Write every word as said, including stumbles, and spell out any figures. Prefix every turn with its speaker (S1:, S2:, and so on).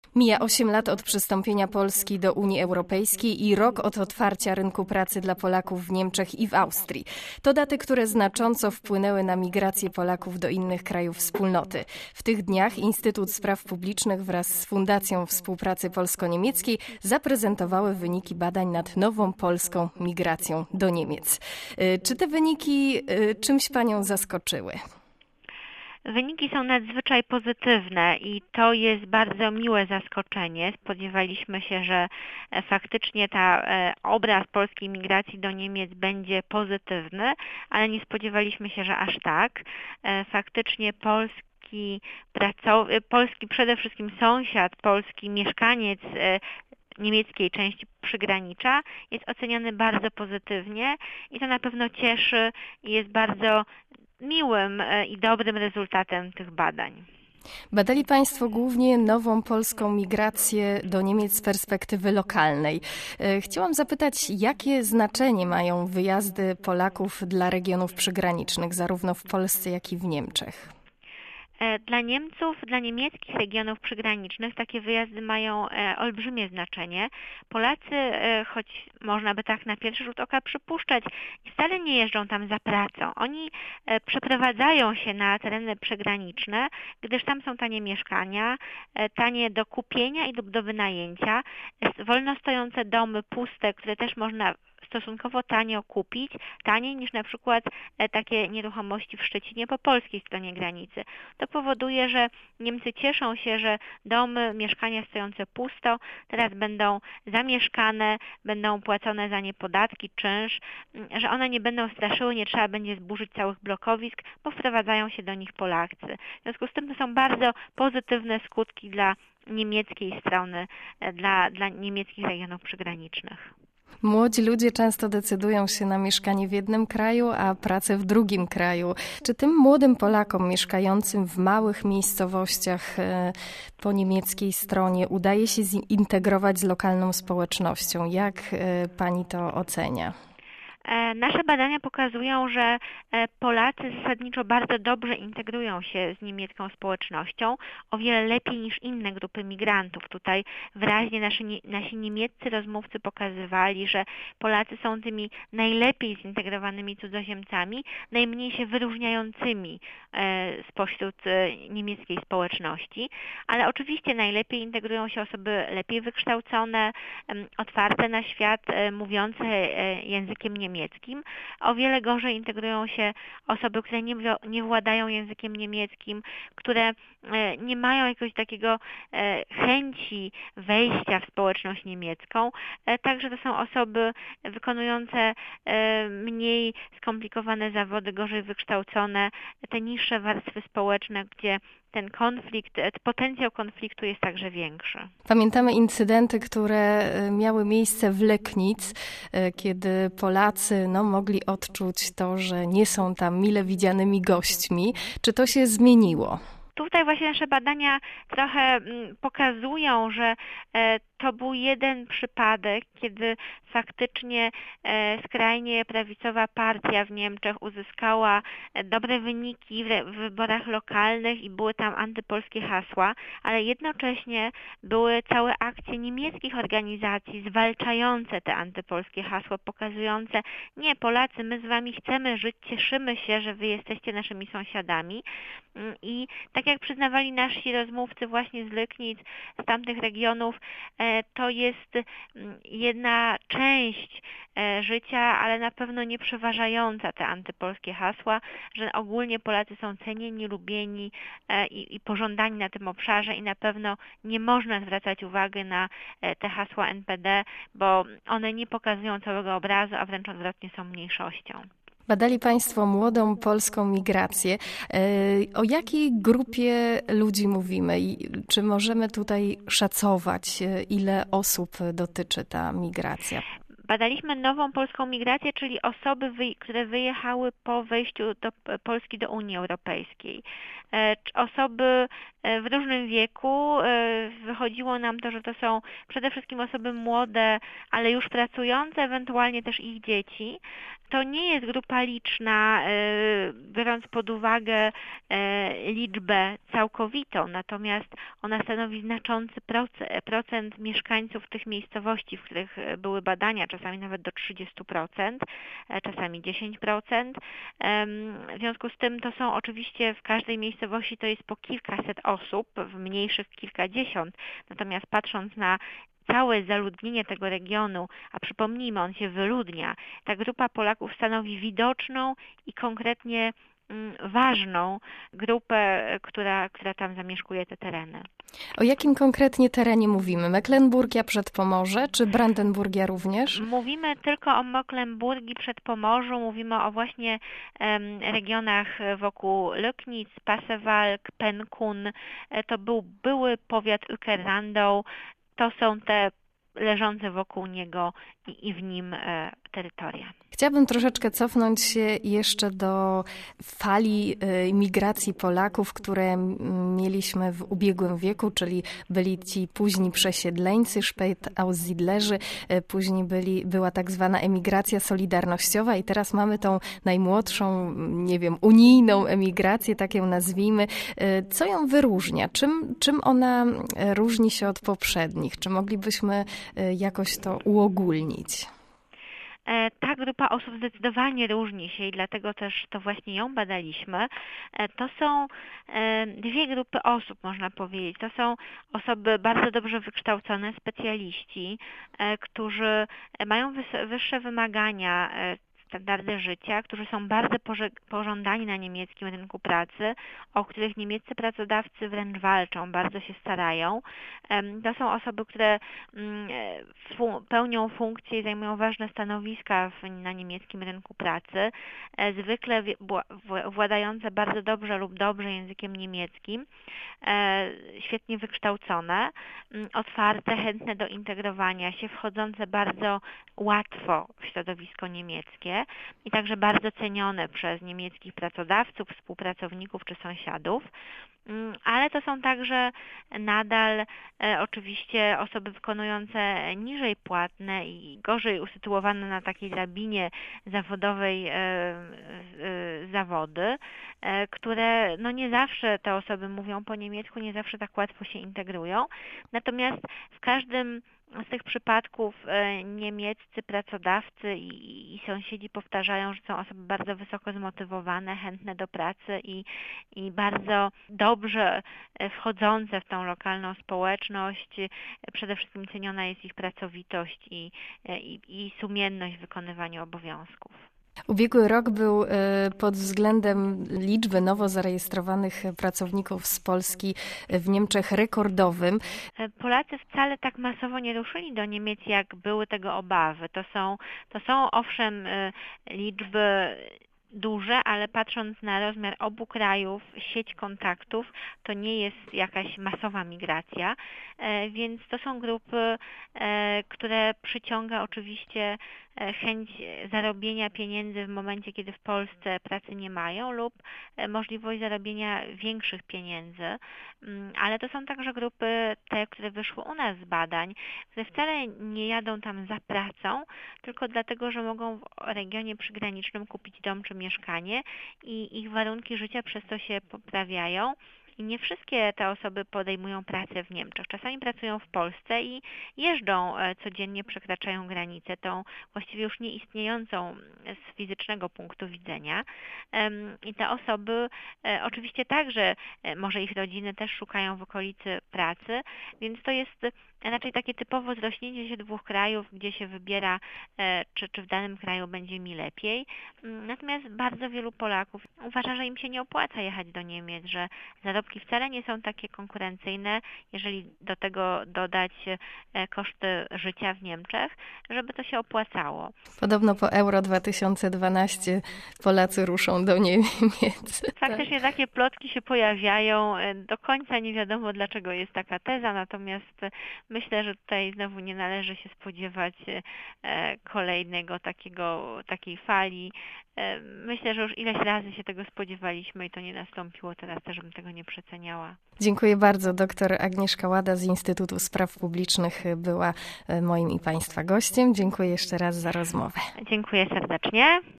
S1: Mija osiem lat od przystąpienia Polski do Unii Europejskiej i rok od otwarcia rynku pracy dla Polaków w Niemczech i w Austrii. To daty, które znacząco wpłynęły na migrację Polaków do innych krajów wspólnoty. W tych dniach Instytut Spraw Publicznych wraz z Fundacją Współpracy Polsko-Niemieckiej zaprezentowały wyniki badań nad nową polską migracją do Niemiec. Czy te wyniki czymś Panią zaskoczyły?
S2: Wyniki są nadzwyczaj pozytywne i to jest bardzo miłe zaskoczenie. Spodziewaliśmy się, że faktycznie ta obraz polskiej migracji do Niemiec będzie pozytywny, ale nie spodziewaliśmy się, że aż tak. Faktycznie polski pracownik, polski przede wszystkim sąsiad, polski mieszkaniec niemieckiej części przygranicza jest oceniany bardzo pozytywnie i to na pewno cieszy i jest bardzo miłym i dobrym rezultatem tych badań.
S1: Badali Państwo głównie nową polską migrację do Niemiec z perspektywy lokalnej. Chciałam zapytać, jakie znaczenie mają wyjazdy Polaków dla regionów przygranicznych, zarówno w Polsce, jak i w Niemczech?
S2: Dla Niemców, dla niemieckich regionów przygranicznych takie wyjazdy mają olbrzymie znaczenie. Polacy, choć można by tak na pierwszy rzut oka przypuszczać, wcale nie jeżdżą tam za pracą. Oni przeprowadzają się na tereny przygraniczne, gdyż tam są tanie mieszkania, tanie do kupienia i do wynajęcia, wolno stojące domy puste, które też można stosunkowo tanio kupić, taniej niż na przykład takie nieruchomości w Szczecinie po polskiej stronie granicy. To powoduje, że Niemcy cieszą się, że domy, mieszkania stojące pusto teraz będą zamieszkane, będą płacone za nie podatki, czynsz, że one nie będą straszyły, nie trzeba będzie zburzyć całych blokowisk, bo wprowadzają się do nich Polacy. W związku z tym to są bardzo pozytywne skutki dla niemieckiej strony, dla, dla niemieckich regionów przygranicznych.
S1: Młodzi ludzie często decydują się na mieszkanie w jednym kraju, a pracę w drugim kraju. Czy tym młodym Polakom mieszkającym w małych miejscowościach po niemieckiej stronie udaje się zintegrować z lokalną społecznością? Jak Pani to ocenia?
S2: Nasze badania pokazują, że Polacy zasadniczo bardzo dobrze integrują się z niemiecką społecznością, o wiele lepiej niż inne grupy migrantów. Tutaj wyraźnie nasi, nasi niemieccy rozmówcy pokazywali, że Polacy są tymi najlepiej zintegrowanymi cudzoziemcami, najmniej się wyróżniającymi spośród niemieckiej społeczności, ale oczywiście najlepiej integrują się osoby lepiej wykształcone, otwarte na świat, mówiące językiem niemieckim. niemieckim. O wiele gorzej integrują się osoby, które nie, nie władają językiem niemieckim, które nie mają jakiegoś takiego chęci wejścia w społeczność niemiecką. Także to są osoby wykonujące mniej skomplikowane zawody, gorzej wykształcone, te niższe warstwy społeczne, gdzie ten konflikt, potencjał konfliktu jest także większy.
S1: Pamiętamy incydenty, które miały miejsce w Leknic, kiedy Polacy no, mogli odczuć to, że nie są tam mile widzianymi gośćmi. Czy to się zmieniło?
S2: Tutaj właśnie nasze badania trochę pokazują, że to był jeden przypadek, kiedy faktycznie skrajnie prawicowa partia w Niemczech uzyskała dobre wyniki w wyborach lokalnych i były tam antypolskie hasła, ale jednocześnie były całe akcje niemieckich organizacji zwalczające te antypolskie hasła, pokazujące: nie, Polacy, my z wami chcemy żyć, cieszymy się, że wy jesteście naszymi sąsiadami. I tak jak przyznawali nasi rozmówcy właśnie z Leknic, z tamtych regionów, to jest jedna część życia, ale na pewno nie przeważająca te antypolskie hasła, że ogólnie Polacy są cenieni, lubieni i, i pożądani na tym obszarze i na pewno nie można zwracać uwagi na te hasła N P D, bo one nie pokazują całego obrazu, a wręcz odwrotnie są mniejszością.
S1: Badali Państwo młodą polską migrację. O jakiej grupie ludzi mówimy i czy możemy tutaj szacować, ile osób dotyczy ta migracja?
S2: Badaliśmy nową polską migrację, czyli osoby, które wyjechały po wejściu do Polski do Unii Europejskiej. Osoby w różnym wieku. Wychodziło nam to, że to są przede wszystkim osoby młode, ale już pracujące, ewentualnie też ich dzieci. To nie jest grupa liczna, biorąc pod uwagę liczbę całkowitą, natomiast ona stanowi znaczący procent mieszkańców tych miejscowości, w których były badania, czasami nawet do trzydzieści procent, czasami dziesięć procent. W związku z tym to są oczywiście w każdej miejscowości to jest po kilkaset osób, w mniejszych kilkadziesiąt, natomiast patrząc na całe zaludnienie tego regionu, a przypomnijmy, on się wyludnia, ta grupa Polaków stanowi widoczną i konkretnie ważną grupę, która, która tam zamieszkuje te tereny.
S1: O jakim konkretnie terenie mówimy? Mecklenburgia, Przedpomorze, czy Brandenburgia również?
S2: Mówimy tylko o Mecklenburgii, Przedpomorzu, mówimy o właśnie um, regionach wokół Löcknitz, Pasewalk, Penkun. To był były powiat Uecker-Landau. To są te leżące wokół niego i, i w nim e, terytoria.
S1: Chciałabym troszeczkę cofnąć się jeszcze do fali migracji Polaków, które mieliśmy w ubiegłym wieku, czyli byli ci późni przesiedleńcy, Spätaussiedlerzy, później byli, była tak zwana emigracja solidarnościowa i teraz mamy tą najmłodszą, nie wiem, unijną emigrację, tak ją nazwijmy. Co ją wyróżnia? Czym, czym ona różni się od poprzednich? Czy moglibyśmy jakoś to uogólnić?
S2: Ta grupa osób zdecydowanie różni się i dlatego też to właśnie ją badaliśmy. To są dwie grupy osób, można powiedzieć. To są osoby bardzo dobrze wykształcone, specjaliści, którzy mają wyższe wymagania, standardy życia, którzy są bardzo pożądani na niemieckim rynku pracy, o których niemieccy pracodawcy wręcz walczą, bardzo się starają. To są osoby, które pełnią funkcje i zajmują ważne stanowiska na niemieckim rynku pracy, zwykle władające bardzo dobrze lub dobrze językiem niemieckim, świetnie wykształcone, otwarte, chętne do integrowania się, wchodzące bardzo łatwo w środowisko niemieckie i także bardzo cenione przez niemieckich pracodawców, współpracowników czy sąsiadów. Ale to są także nadal e, oczywiście osoby wykonujące niżej płatne i gorzej usytuowane na takiej drabinie zawodowej e, e, zawody, e, które no nie zawsze te osoby mówią po niemiecku, nie zawsze tak łatwo się integrują. Natomiast w każdym z tych przypadków niemieccy pracodawcy i, i sąsiedzi powtarzają, że są osoby bardzo wysoko zmotywowane, chętne do pracy i, i bardzo dobrze wchodzące w tą lokalną społeczność. Przede wszystkim ceniona jest ich pracowitość i, i, i sumienność w wykonywaniu obowiązków.
S1: Ubiegły rok był pod względem liczby nowo zarejestrowanych pracowników z Polski w Niemczech rekordowym.
S2: Polacy wcale tak masowo nie ruszyli do Niemiec, jak były tego obawy. To są, to są owszem liczby duże, ale patrząc na rozmiar obu krajów, sieć kontaktów, to nie jest jakaś masowa migracja, więc to są grupy, które przyciąga oczywiście chęć zarobienia pieniędzy w momencie, kiedy w Polsce pracy nie mają lub możliwość zarobienia większych pieniędzy, ale to są także grupy te, które wyszły u nas z badań, które wcale nie jadą tam za pracą, tylko dlatego, że mogą w regionie przygranicznym kupić dom czy mieszkanie i ich warunki życia przez to się poprawiają. I nie wszystkie te osoby podejmują pracę w Niemczech. Czasami pracują w Polsce i jeżdżą codziennie, przekraczają granicę, tą właściwie już nieistniejącą z fizycznego punktu widzenia. I te osoby oczywiście także, może ich rodziny też szukają w okolicy pracy, więc to jest raczej takie typowo zrośnięcie się dwóch krajów, gdzie się wybiera, czy, czy w danym kraju będzie mi lepiej. Natomiast bardzo wielu Polaków uważa, że im się nie opłaca jechać do Niemiec, że zarobią zarobki wcale nie są takie konkurencyjne, jeżeli do tego dodać koszty życia w Niemczech, żeby to się opłacało.
S1: Podobno po Euro dwa tysiące dwanaście Polacy ruszą do Niemiec.
S2: Faktycznie takie plotki się pojawiają. Do końca nie wiadomo, dlaczego jest taka teza, natomiast myślę, że tutaj znowu nie należy się spodziewać kolejnego takiego, takiej fali. Myślę, że już ileś razy się tego spodziewaliśmy i to nie nastąpiło teraz, też bym tego nie przeceniała.
S1: Dziękuję bardzo. Doktor Agnieszka Łada z Instytutu Spraw Publicznych była moim i Państwa gościem. Dziękuję jeszcze raz za rozmowę.
S2: Dziękuję serdecznie.